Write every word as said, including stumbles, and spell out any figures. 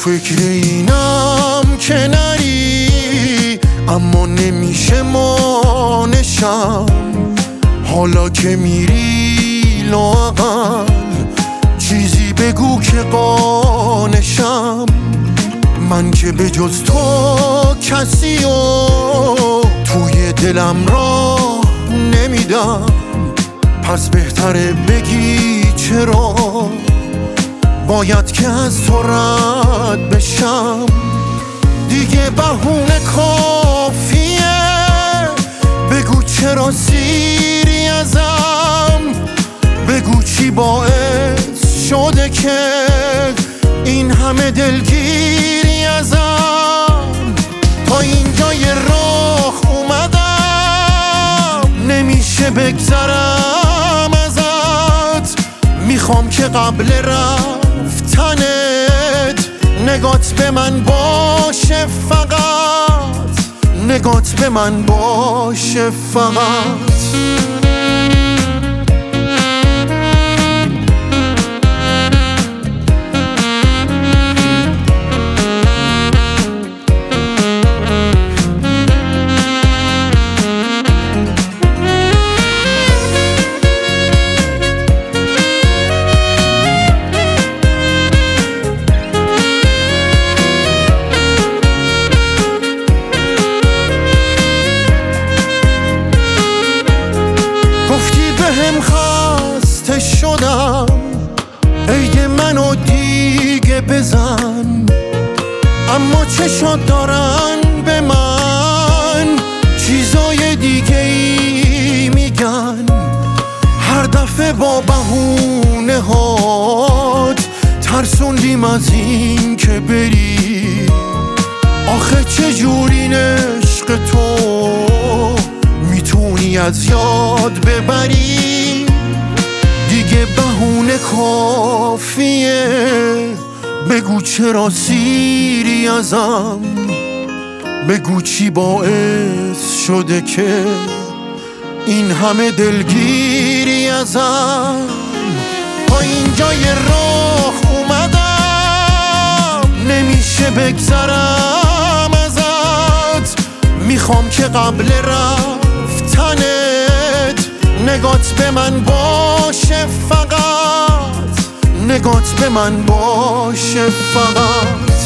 فکر اینم که نری، اما نمیشه مانشم. حالا که میری لااقل چیزی بگو که قانشم. من که به جز تو کسی و توی دلم راه نمیدم. پس بهتره بگی چرا باید که از تو رد بشم. دیگه بهونه کافیه، بگو چرا سیری ازم. بگو چی باعث شده که این همه دلگیری ازم. تا اینجای راه اومدم نمیشه بگذرم ازت. میخوام که قبل رفتنت نگات به من باشه فقط، نگات به من باشه فقط. بهم خسته شدم، عید منو دیگه بزن. اما چشات دارن به من چیزای دیگه ای میگن. هر دفعه با بهونه هات ترسوندیم از این که بری. آخه چجوری این عشق تو میتونی از یاد ببری؟ دیگه بهونه کافیه، بگو چرا سیری ازم. بگو چی باعث شده که این همه دلگیری ازم. تا اینجای راه اومدم نمیشه بگذرم ازت. میخوام که قبل رفتنت نگات به من باشه فقط، نگات به من باشه فقط.